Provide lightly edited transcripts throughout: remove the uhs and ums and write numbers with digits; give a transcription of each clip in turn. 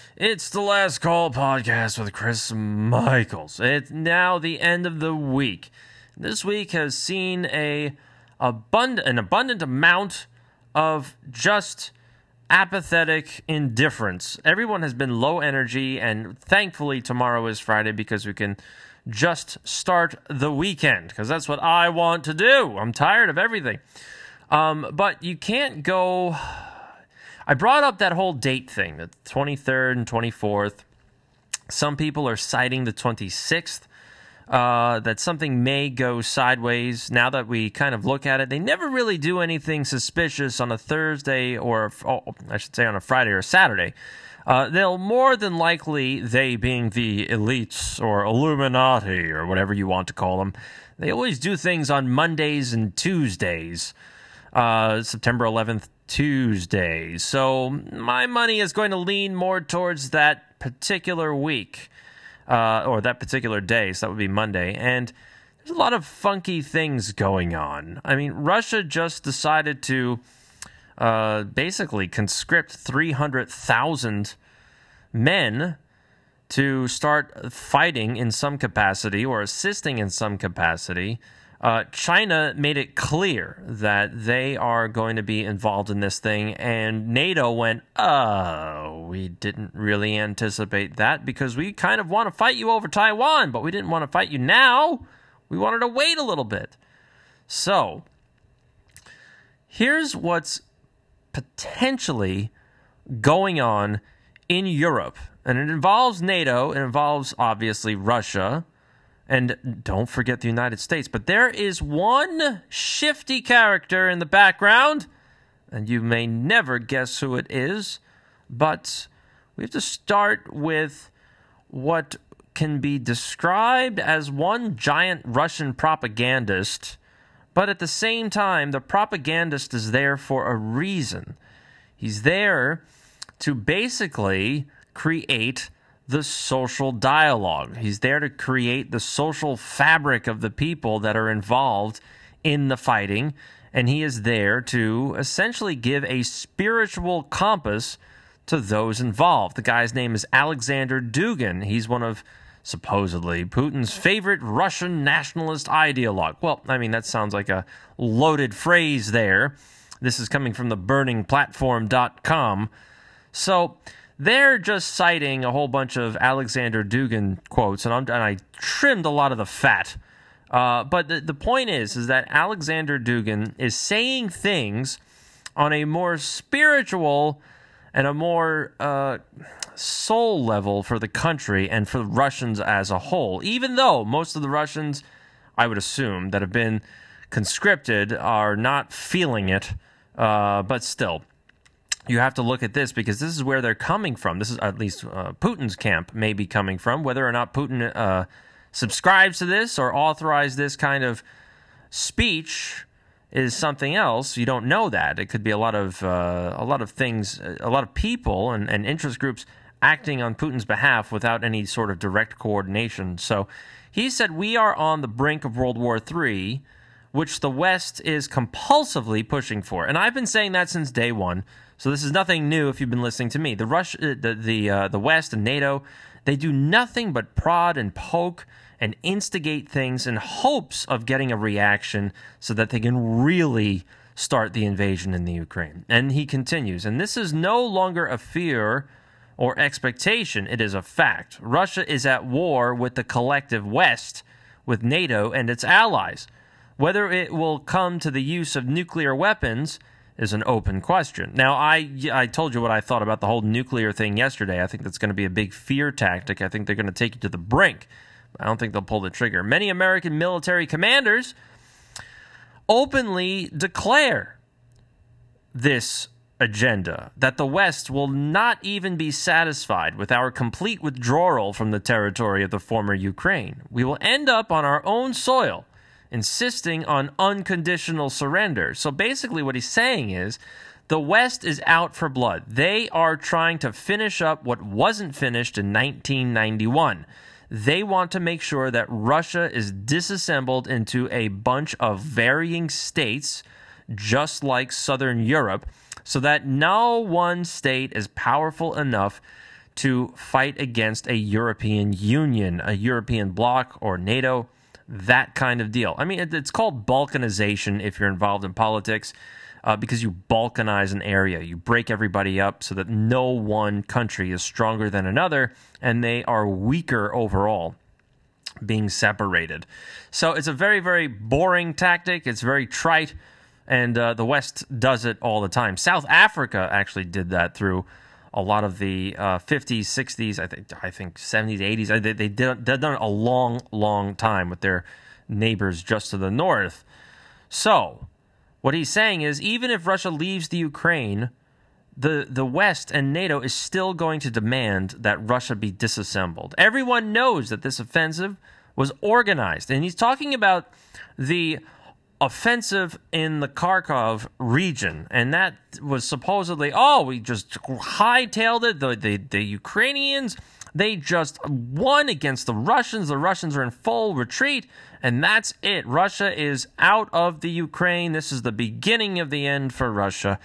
It's the Last Call podcast with Chris Michaels. It's now the end of the week. This week has seen an abundant amount of just apathetic indifference. Everyone has been low energy, and thankfully tomorrow is Friday because we can just start the weekend, because that's what I want to do. I'm tired of everything. But you can't go... I brought up that whole date thing, the 23rd and 24th. Some people are citing the 26th, that something may go sideways. Now that we kind of look at it, they never really do anything suspicious on a Thursday or, I should say on a Friday or Saturday. They'll more than likely, they being the elites or Illuminati or whatever you want to call them, they always do things on Mondays and Tuesdays. September 11th, Tuesday. So my money is going to lean more towards that particular week, or that particular day. So that would be Monday. And there's a lot of funky things going on. I mean, Russia just decided to basically conscript 300,000 men to start fighting in some capacity or assisting in some capacity. China made it clear that they are going to be involved in this thing, and NATO went, we didn't really anticipate that because we kind of want to fight you over Taiwan, but we didn't want to fight you now. We wanted to wait a little bit. So, here's what's potentially going on in Europe, and it involves NATO, it involves, obviously, Russia, and don't forget the United States. But there is one shifty character in the background, and you may never guess who it is. But we have to start with what can be described as one giant Russian propagandist. But at the same time, the propagandist is there for a reason. He's there to basically create the social dialogue. He's there to create the social fabric of the people that are involved in the fighting, and he is there to essentially give a spiritual compass to those involved. The guy's name is Alexander Dugin. He's one of, supposedly, Putin's favorite Russian nationalist ideologue. Well, I mean, that sounds like a loaded phrase there. This is coming from the burningplatform.com. So they're just citing a whole bunch of Alexander Dugin quotes, and I trimmed a lot of the fat. But the point is that Alexander Dugin is saying things on a more spiritual and a more soul level for the country and for the Russians as a whole. Even though most of the Russians, I would assume, that have been conscripted are not feeling it, but still. You have to look at this because this is where they're coming from. This is at least Putin's camp may be coming from. Whether or not Putin subscribes to this or authorized this kind of speech is something else. You don't know that. It could be a lot of things, a lot of people and interest groups acting on Putin's behalf without any sort of direct coordination. So he said we are on the brink of World War III, which the West is compulsively pushing for. And I've been saying that since day one. So this is nothing new if you've been listening to me. The West and NATO, they do nothing but prod and poke and instigate things in hopes of getting a reaction so that they can really start the invasion in the Ukraine. And he continues, and this is no longer a fear or expectation, it is a fact. Russia is at war with the collective West, with NATO and its allies. Whether it will come to the use of nuclear weapons is an open question. Now, I told you what I thought about the whole nuclear thing yesterday. I think that's going to be a big fear tactic. I think they're going to take you to the brink. I don't think they'll pull the trigger. Many American military commanders openly declare this agenda, that the West will not even be satisfied with our complete withdrawal from the territory of the former Ukraine. We will end up on our own soil, insisting on unconditional surrender. So basically what he's saying is the West is out for blood. They are trying to finish up what wasn't finished in 1991. They want to make sure that Russia is disassembled into a bunch of varying states, just like Southern Europe, so that no one state is powerful enough to fight against a European Union, a European bloc, or NATO, that kind of deal. I mean, it's called balkanization if you're involved in politics, because you balkanize an area. You break everybody up so that no one country is stronger than another, and they are weaker overall, being separated. So it's a very, very boring tactic. It's very trite, and the West does it all the time. South Africa actually did that through a lot of the 50s, 60s, I think 70s, 80s. They've done it a long, long time with their neighbors just to the north. So what he's saying is, even if Russia leaves the Ukraine, the West and NATO is still going to demand that Russia be disassembled. Everyone knows that this offensive was organized. And he's talking about the offensive in the Kharkov region. And that was supposedly, we just hightailed it. The Ukrainians, they just won against the Russians. The Russians are in full retreat. And that's it. Russia is out of the Ukraine. This is the beginning of the end for Russia.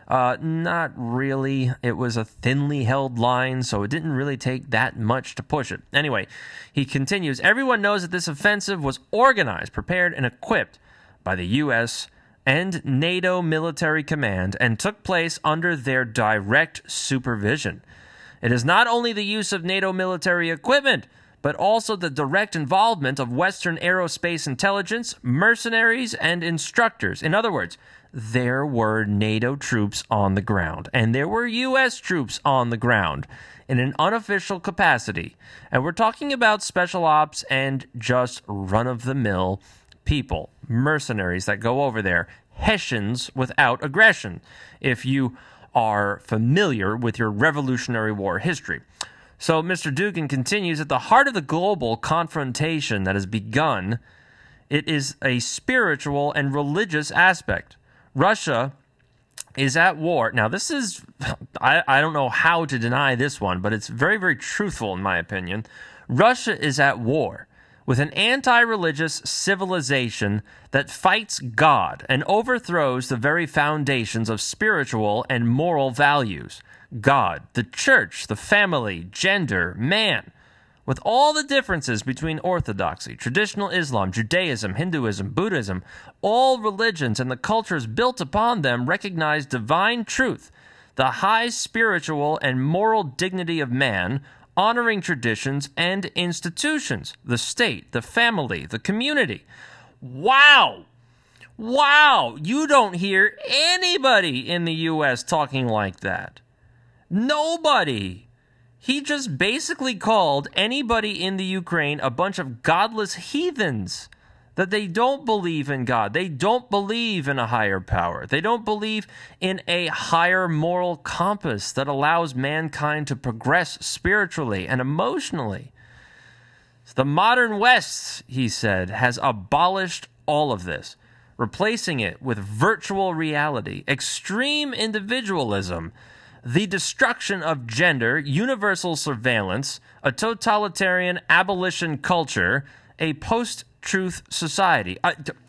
Not really. It was a thinly held line, so it didn't really take that much to push it. Anyway, he continues, everyone knows that this offensive was organized, prepared, and equipped by the U.S. and NATO military command and took place under their direct supervision. It is not only the use of NATO military equipment, but also the direct involvement of Western aerospace intelligence, mercenaries, and instructors. In other words, there were NATO troops on the ground, and there were U.S. troops on the ground in an unofficial capacity. And we're talking about special ops and just run-of-the-mill people, mercenaries that go over there, Hessians without aggression, if you are familiar with your Revolutionary War history. So Mr. Dugin continues, at the heart of the global confrontation that has begun, it is a spiritual and religious aspect. Russia is at war. Now, this is, I don't know how to deny this one, but it's very, very truthful in my opinion. Russia is at war with an anti-religious civilization that fights God and overthrows the very foundations of spiritual and moral values. God, the church, the family, gender, man. With all the differences between orthodoxy, traditional Islam, Judaism, Hinduism, Buddhism, all religions and the cultures built upon them recognize divine truth, the high spiritual and moral dignity of man, honoring traditions and institutions, the state, the family, the community. Wow! Wow! You don't hear anybody in the U.S. talking like that. Nobody. He just basically called anybody in the Ukraine a bunch of godless heathens, that they don't believe in God. They don't believe in a higher power. They don't believe in a higher moral compass that allows mankind to progress spiritually and emotionally. The modern West, he said, has abolished all of this, replacing it with virtual reality, extreme individualism, the destruction of gender, universal surveillance, a totalitarian abolition culture, a post-truth society.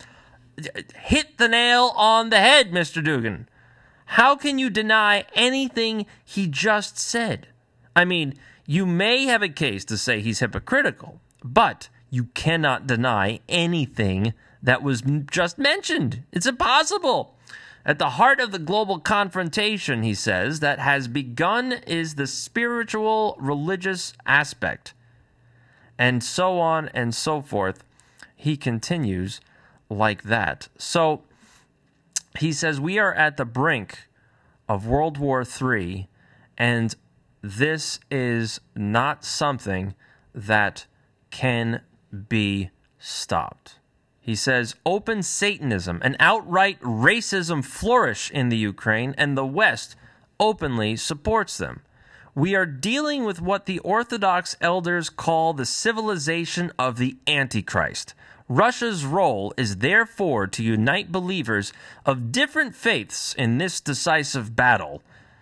Hit the nail on the head, Mr. Dugin. How can you deny anything he just said? I mean, you may have a case to say he's hypocritical, but you cannot deny anything that was just mentioned. It's impossible. At the heart of the global confrontation, he says, that has begun is the spiritual, religious aspect. And so on and so forth. He continues like that. So he says, we are at the brink of World War III, and this is not something that can be stopped. He says, open Satanism and outright racism flourish in the Ukraine, and the West openly supports them. We are dealing with what the Orthodox elders call the civilization of the Antichrist. Russia's role is therefore to unite believers of different faiths in this decisive battle.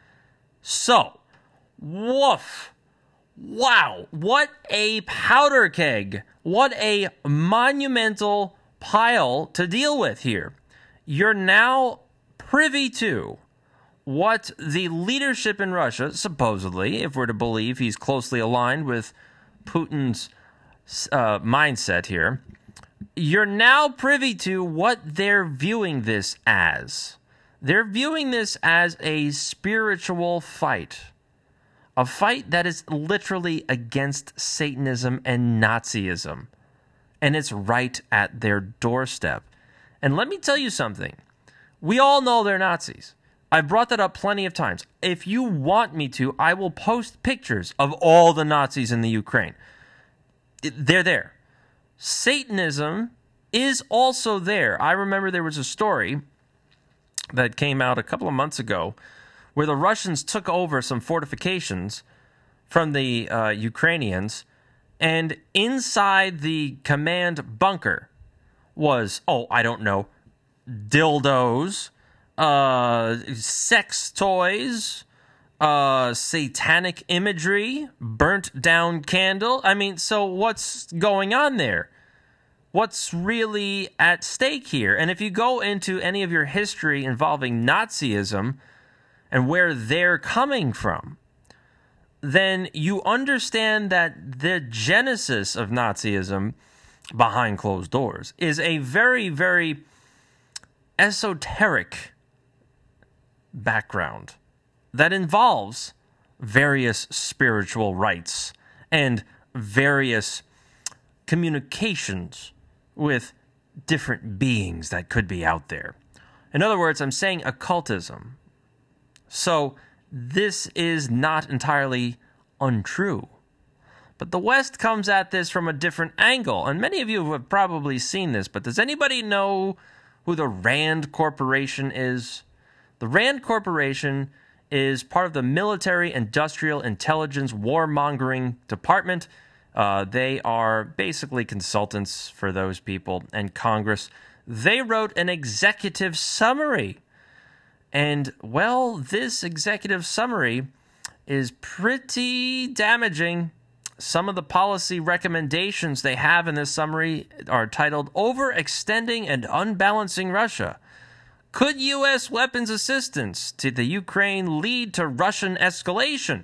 So, woof. Wow, what a powder keg. What a monumental pile to deal with here. You're now privy to what the leadership in Russia, supposedly, if we're to believe he's closely aligned with Putin's mindset here, you're now privy to what they're viewing this as. They're viewing this as a spiritual fight. A fight that is literally against Satanism and Nazism. And it's right at their doorstep. And let me tell you something. We all know they're Nazis. I've brought that up plenty of times. If you want me to, I will post pictures of all the Nazis in the Ukraine. They're there. Satanism is also there. I remember there was a story that came out a couple of months ago where the Russians took over some fortifications from the Ukrainians, and inside the command bunker was, I don't know, dildos, sex toys, satanic imagery, burnt down candle. I mean, so what's going on there? What's really at stake here? And if you go into any of your history involving Nazism and where they're coming from, then you understand that the genesis of Nazism behind closed doors is a very, very esoteric background that involves various spiritual rites and various communications with different beings that could be out there. In other words, I'm saying occultism. So this is not entirely untrue. But the West comes at this from a different angle, and many of you have probably seen this, but does anybody know who the Rand Corporation is? The Rand Corporation is part of the Military Industrial Intelligence Warmongering Department. They are basically consultants for those people and Congress. They wrote an executive summary. And, well, this executive summary is pretty damaging. Some of the policy recommendations they have in this summary are titled Overextending and Unbalancing Russia. Could U.S. weapons assistance to the Ukraine lead to Russian escalation?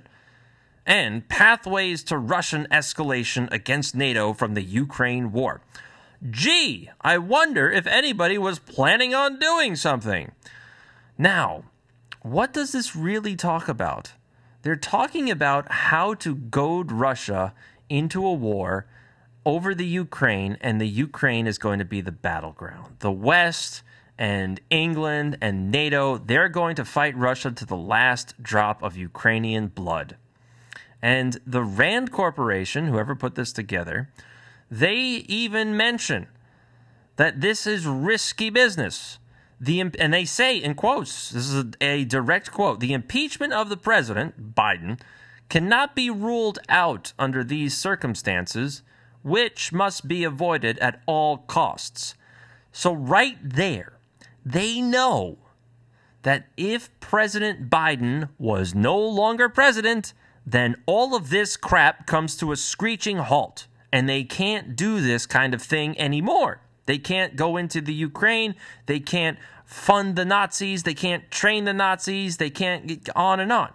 And pathways to Russian escalation against NATO from the Ukraine war. Gee, I wonder if anybody was planning on doing something. Now, what does this really talk about? They're talking about how to goad Russia into a war over the Ukraine, and the Ukraine is going to be the battleground. The West and England and NATO, they're going to fight Russia to the last drop of Ukrainian blood. And the Rand Corporation, whoever put this together, they even mention that this is risky business. And they say, in quotes, this is a direct quote, the impeachment of the president, Biden, cannot be ruled out under these circumstances, which must be avoided at all costs. So right there, they know that if President Biden was no longer president, then all of this crap comes to a screeching halt, and they can't do this kind of thing anymore. They can't go into the Ukraine, they can't fund the Nazis, they can't train the Nazis, they can't get on and on.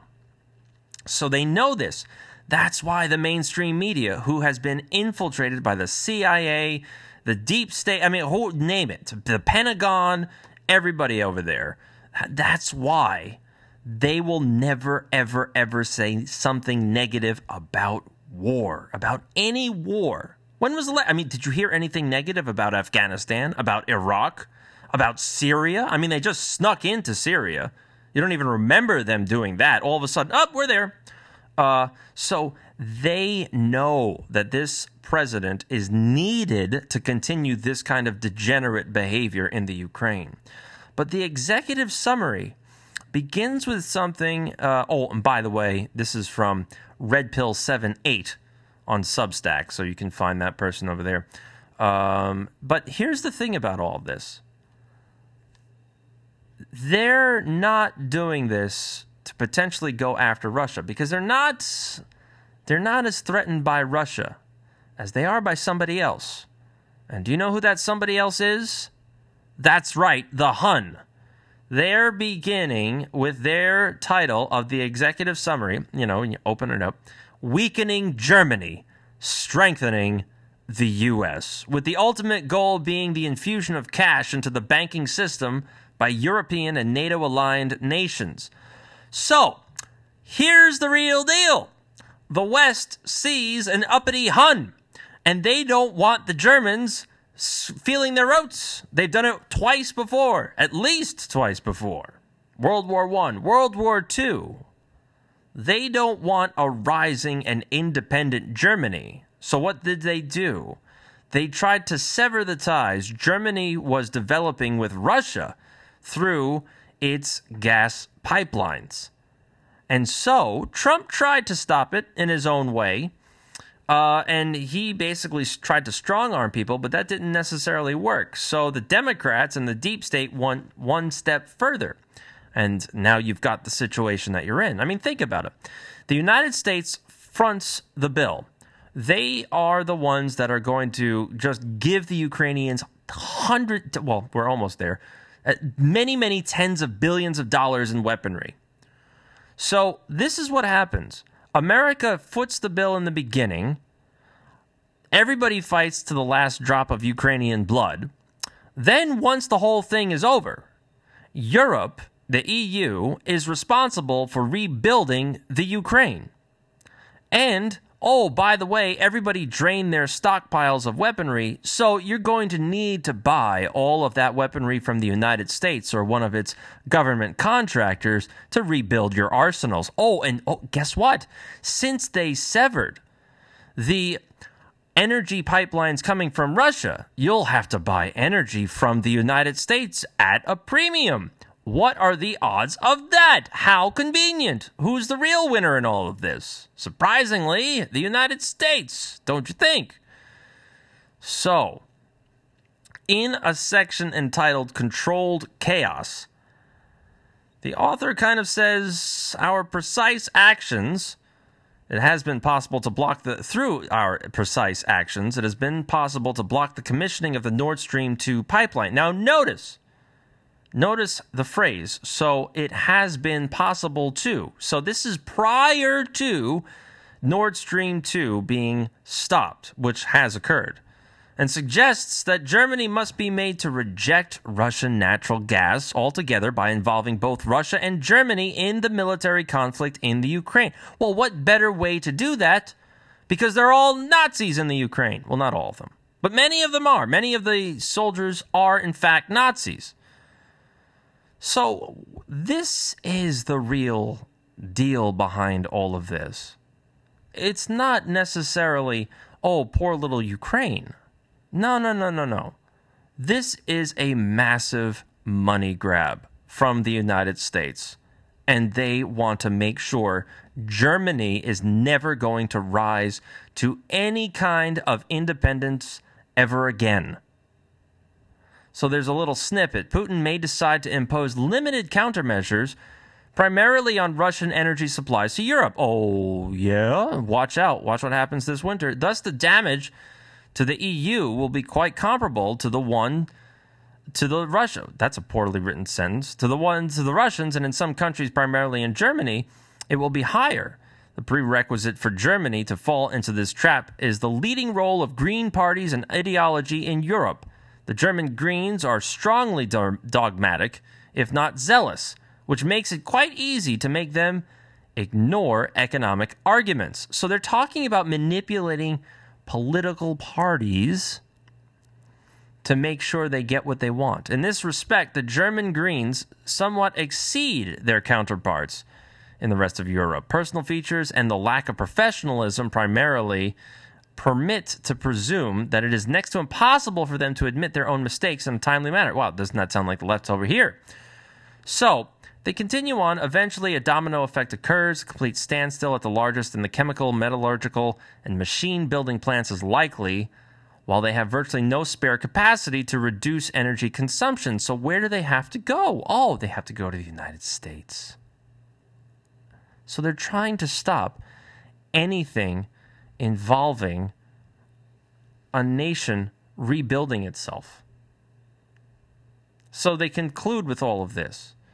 So they know this. That's why the mainstream media, who has been infiltrated by the CIA, the deep state, I mean, name it, the Pentagon, everybody over there, that's why they will never, ever, ever say something negative about war, about any war. When was the last? I mean, did you hear anything negative about Afghanistan, about Iraq, about Syria? I mean, they just snuck into Syria. You don't even remember them doing that. All of a sudden, we're there. So they know that this president is needed to continue this kind of degenerate behavior in the Ukraine. But the executive summary begins with something. And by the way, this is from Red Pill 78 on Substack, so you can find that person over there. But here's the thing about all of this. They're not doing this to potentially go after Russia because they're not as threatened by Russia as they are by somebody else. And do you know who that somebody else is? That's right, the Hun. they're beginning with their title of the executive summary, when you open it up, Weakening Germany, Strengthening the U.S., with the ultimate goal being the infusion of cash into the banking system by European and NATO-aligned nations. So, here's the real deal. The West sees an uppity Hun, and they don't want the Germans feeling their oats. They've done it twice before, at least twice before. World War I, World War II. They don't want a rising and independent Germany. So what did they do? They tried to sever the ties Germany was developing with Russia through its gas pipelines. And so Trump tried to stop it in his own way. And he basically tried to strong-arm people, but that didn't necessarily work. So the Democrats and the deep state went one step further. And now you've got the situation that you're in. I mean, think about it. The United States fronts the bill. They are the ones that are going to just give the Ukrainians we're almost there, many, many tens of billions of dollars in weaponry. So this is what happens. America foots the bill in the beginning. Everybody fights to the last drop of Ukrainian blood. Then, once the whole thing is over, Europe, the EU, is responsible for rebuilding the Ukraine. And, oh, by the way, everybody drained their stockpiles of weaponry, so you're going to need to buy all of that weaponry from the United States or one of its government contractors to rebuild your arsenals. Oh, guess what? Since they severed the energy pipelines coming from Russia, you'll have to buy energy from the United States at a premium. What are the odds of that? How convenient. Who's the real winner in all of this? Surprisingly, the United States, don't you think? So, in a section entitled Controlled Chaos, the author kind of says our precise actions, it has been possible to block through our precise actions, it has been possible to block the commissioning of the Nord Stream 2 pipeline. Now notice the phrase, so it has been possible to. So this is prior to Nord Stream 2 being stopped, which has occurred, and suggests that Germany must be made to reject Russian natural gas altogether by involving both Russia and Germany in the military conflict in the Ukraine. Well, what better way to do that? Because they're all Nazis in the Ukraine. Well, not all of them, but many of them are. Many of the soldiers are, in fact, Nazis. So this is the real deal behind all of this. It's not necessarily, oh, poor little Ukraine. No. This is a massive money grab from the United States, and they want to make sure Germany is never going to rise to any kind of independence ever again. So there's a little snippet. Putin may decide to impose limited countermeasures, primarily on Russian energy supplies to Europe. Oh, yeah? Watch out. Watch what happens this winter. Thus, the damage to the EU will be quite comparable to the one to the Russia. That's a poorly written sentence. To the one to the Russians, and in some countries, primarily in Germany, it will be higher. The prerequisite for Germany to fall into this trap is the leading role of green parties and ideology in Europe. The German Greens are strongly dogmatic, if not zealous, which makes it quite easy to make them ignore economic arguments. So they're talking about manipulating political parties to make sure they get what they want. In this respect, the German Greens somewhat exceed their counterparts in the rest of Europe. Personal features and the lack of professionalism primarily permit to presume that it is next to impossible for them to admit their own mistakes in a timely manner. Wow, doesn't that sound like the left over here? So, they continue on. Eventually, a domino effect occurs. A complete standstill at the largest in the chemical, metallurgical, and machine-building plants is likely, while they have virtually no spare capacity to reduce energy consumption. So where do they have to go? Oh, they have to go to the United States. So they're trying to stop anything involving a nation rebuilding itself. So they conclude with all of this.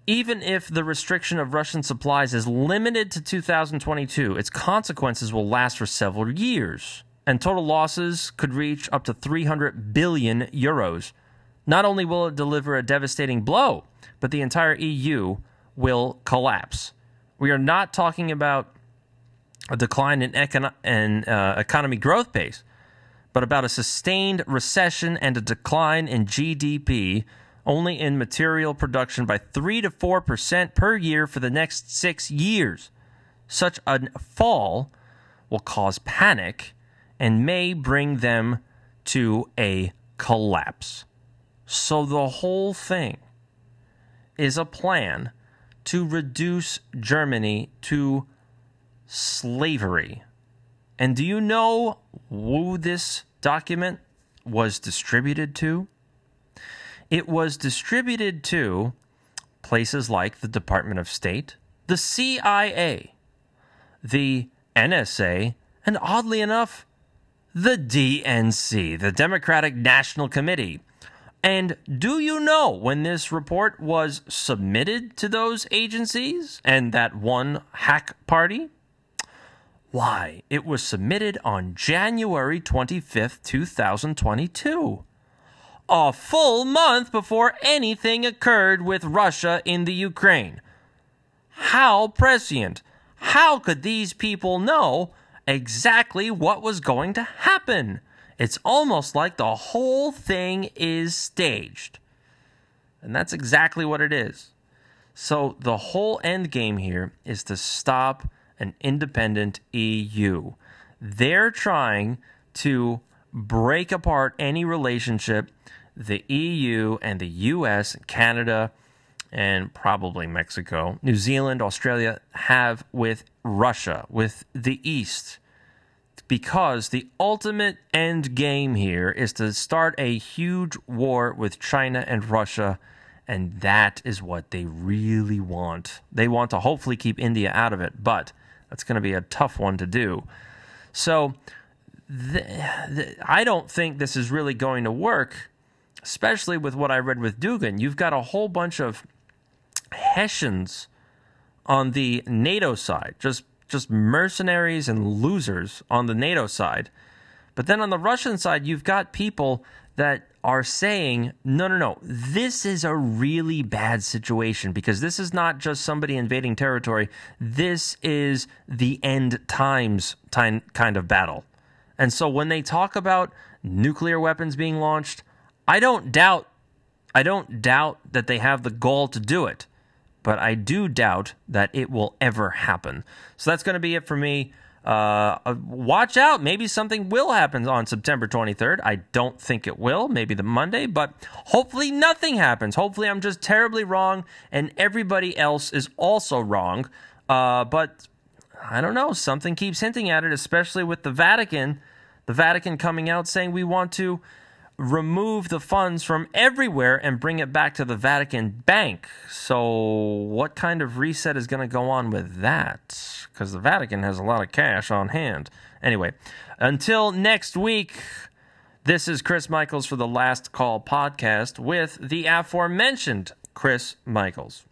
Even if the restriction of Russian supplies is limited to 2022, its consequences will last for several years, and total losses could reach up to 300 billion euros. Not only will it deliver a devastating blow, but the entire EU will collapse. We are not talking about a decline in economy growth pace, but about a sustained recession and a decline in GDP, only in material production by 3 to 4% per year for the next 6 years. Such a fall will cause panic and may bring them to a collapse. So the whole thing is a plan to reduce Germany to slavery. And do you know who this document was distributed to? It was distributed to places like the Department of State, the CIA, the NSA, and oddly enough, the DNC, the Democratic National Committee. And do you know when this report was submitted to those agencies and that one hack party? Why, it was submitted on January 25th, 2022. A full month before anything occurred with Russia in the Ukraine. How prescient? How could these people know exactly what was going to happen? It's almost like the whole thing is staged. And that's exactly what it is. So the whole end game here is to stop an independent EU. They're trying to break apart any relationship the EU and the US, Canada, and probably Mexico, New Zealand, Australia have with Russia, with the East. Because the ultimate end game here is to start a huge war with China and Russia, and that is what they really want. They want to hopefully keep India out of it, but that's going to be a tough one to do. So I don't think this is really going to work, especially with what I read with Dugin. You've got a whole bunch of Hessians on the NATO side, just mercenaries and losers on the NATO side. But then on the Russian side, you've got people that are saying, no, this is a really bad situation because this is not just somebody invading territory. This is the end times kind of battle. And so when they talk about nuclear weapons being launched, I don't doubt that they have the gall to do it. But I do doubt that it will ever happen. So that's going to be it for me. Watch out. Maybe something will happen on September 23rd. I don't think it will. Maybe the Monday. But hopefully nothing happens. Hopefully I'm just terribly wrong and everybody else is also wrong. But I don't know. Something keeps hinting at it, especially with the Vatican. The Vatican coming out saying we want to remove the funds from everywhere and bring it back to the Vatican Bank. So what kind of reset is going to go on with that? Because the Vatican has a lot of cash on hand. Anyway, until next week, this is Chris Michaels for the Last Call podcast with the aforementioned Chris Michaels.